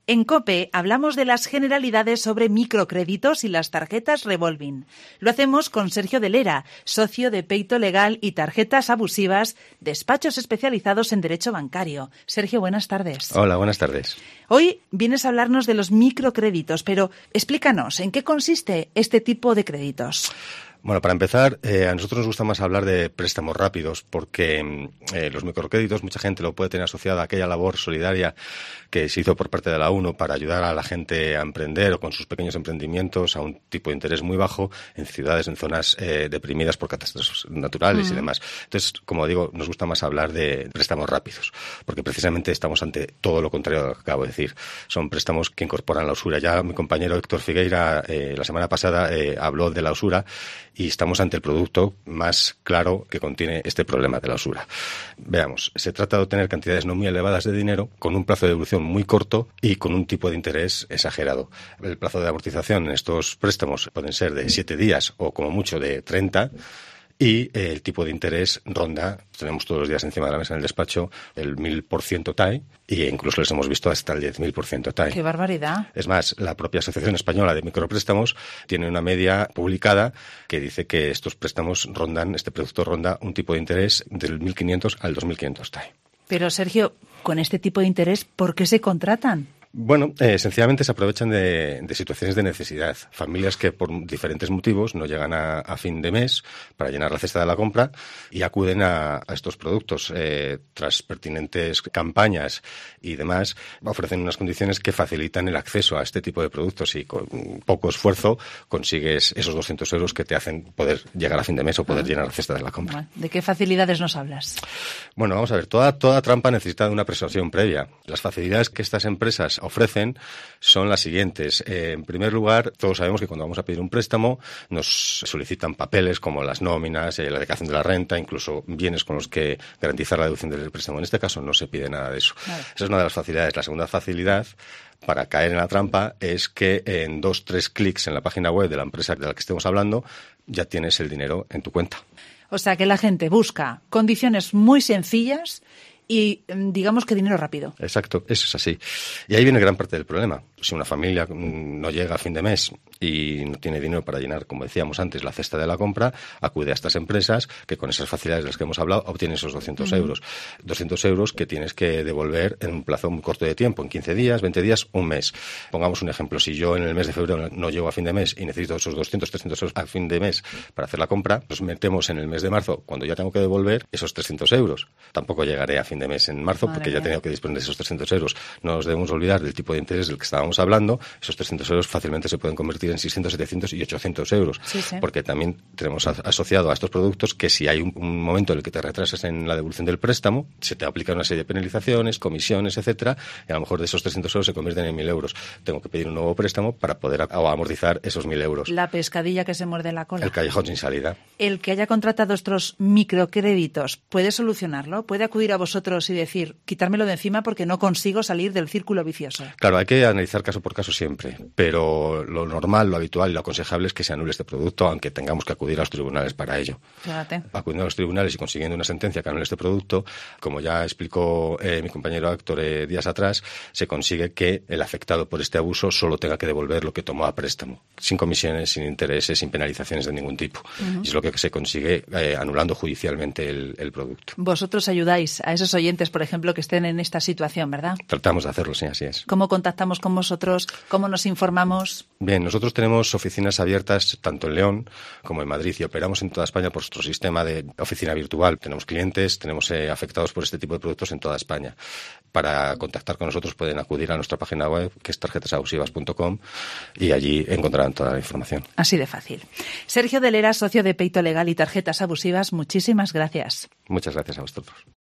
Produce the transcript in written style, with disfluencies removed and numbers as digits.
En COPE hablamos de las generalidades sobre microcréditos y las tarjetas revolving. Lo hacemos con Sergio de Lera, socio de Peito Legal y Tarjetas Abusivas, despachos especializados en derecho bancario. Sergio, buenas tardes. Hola, buenas tardes. Hoy vienes a hablarnos de los microcréditos, pero explícanos, ¿en qué consiste este tipo de créditos? Bueno, para empezar, a nosotros nos gusta más hablar de préstamos rápidos porque los microcréditos, mucha gente lo puede tener asociado a aquella labor solidaria que se hizo por parte de la ONU para ayudar a la gente a emprender o con sus pequeños emprendimientos a un tipo de interés muy bajo en ciudades, en zonas deprimidas por catástrofes naturales y demás. Entonces, como digo, nos gusta más hablar de préstamos rápidos porque precisamente estamos ante todo lo contrario de lo que acabo de decir. Son préstamos que incorporan la usura. Ya mi compañero Héctor Figueira la semana pasada habló de la usura y estamos ante el producto más claro que contiene este problema de la usura. Veamos, se trata de obtener cantidades no muy elevadas de dinero con un plazo de devolución muy corto y con un tipo de interés exagerado. El plazo de amortización en estos préstamos pueden ser de 7 días o como mucho de 30 y el tipo de interés ronda, tenemos todos los días encima de la mesa en el despacho, el 1000% TAE e incluso les hemos visto hasta el 10.000% TAE. ¡Qué barbaridad! Es más, la propia Asociación Española de Micropréstamos tiene una media publicada que dice que estos préstamos este producto ronda un tipo de interés del 1.500 al 2.500 TAE. Pero Sergio, con este tipo de interés, ¿por qué se contratan? Bueno, sencillamente se aprovechan de situaciones de necesidad. Familias que por diferentes motivos no llegan a fin de mes para llenar la cesta de la compra y acuden a estos productos. Tras pertinentes campañas y demás, ofrecen unas condiciones que facilitan el acceso a este tipo de productos y con poco esfuerzo consigues esos 200 euros que te hacen poder llegar a fin de mes o poder llenar la cesta de la compra. ¿De qué facilidades nos hablas? Bueno, vamos a ver. Toda trampa necesita de una persuasión previa. Las facilidades que estas empresas ofrecen son las siguientes. En primer lugar, todos sabemos que cuando vamos a pedir un préstamo nos solicitan papeles como las nóminas, la declaración de la renta, incluso bienes con los que garantizar la deducción del préstamo. En este caso no se pide nada de eso. Vale. Esa es una de las facilidades. La segunda facilidad para caer en la trampa es que en 2-3 clics en la página web de la empresa de la que estemos hablando ya tienes el dinero en tu cuenta. O sea que la gente busca condiciones muy sencillas y digamos que dinero rápido. Exacto, eso es así. Y ahí viene gran parte del problema. Si una familia no llega a fin de mes y no tiene dinero para llenar, como decíamos antes, la cesta de la compra, acude a estas empresas que con esas facilidades de las que hemos hablado obtienen esos 200 euros. 200 euros que tienes que devolver en un plazo muy corto de tiempo, en 15 días, 20 días, un mes. Pongamos un ejemplo. Si yo en el mes de febrero no llego a fin de mes y necesito esos 200, 300 euros a fin de mes para hacer la compra, nos metemos en el mes de marzo cuando ya tengo que devolver esos 300 euros. Tampoco llegaré a fin de mes en marzo porque ya he tenido que disponer de esos 300 euros. No nos debemos olvidar del tipo de interés del que estábamos hablando. Esos 300 euros fácilmente se pueden convertir en 600, 700 y 800 euros. Sí. Porque también tenemos asociado a estos productos que si hay un momento en el que te retrasas en la devolución del préstamo, se te aplica una serie de penalizaciones, comisiones, etcétera, y a lo mejor de esos 300 euros se convierten en 1.000 euros. Tengo que pedir un nuevo préstamo para poder amortizar esos 1.000 euros. La pescadilla que se muerde la cola. El callejón sin salida. El que haya contratado estos microcréditos, ¿puede solucionarlo? ¿Puede acudir a vosotros y decir, quitármelo de encima porque no consigo salir del círculo vicioso? Claro, hay que analizar caso por caso siempre, pero lo normal, lo habitual y lo aconsejable es que se anule este producto, aunque tengamos que acudir a los tribunales para ello. Fíjate. Acudiendo a los tribunales y consiguiendo una sentencia que anule este producto, como ya explicó mi compañero Héctor días atrás, se consigue que el afectado por este abuso solo tenga que devolver lo que tomó a préstamo, sin comisiones, sin intereses, sin penalizaciones de ningún tipo. Y es lo que se consigue anulando judicialmente el producto. Vosotros ayudáis a esos oyentes, por ejemplo, que estén en esta situación, ¿verdad? Tratamos de hacerlo, sí, así es. ¿Cómo contactamos con vosotros? ¿Cómo nos informamos? Bien, nosotros tenemos oficinas abiertas tanto en León como en Madrid y operamos en toda España por nuestro sistema de oficina virtual. Tenemos clientes, tenemos afectados por este tipo de productos en toda España. Para contactar con nosotros pueden acudir a nuestra página web, que es tarjetasabusivas.com, y allí encontrarán toda la información. Así de fácil. Sergio de Lera, socio de Peito Legal y Tarjetas Abusivas, muchísimas gracias. Muchas gracias a vosotros.